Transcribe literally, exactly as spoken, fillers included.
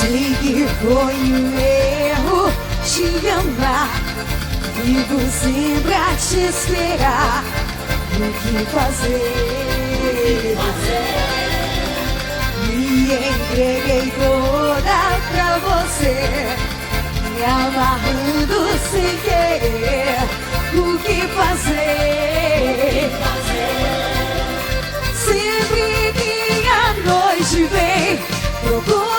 Sei que foi um erro te amar. Vivo sempre a te esperar. O que fazer? Me entreguei toda pra você, me amarrando sem querer. O que fazer? Sempre que a noite vem, procuro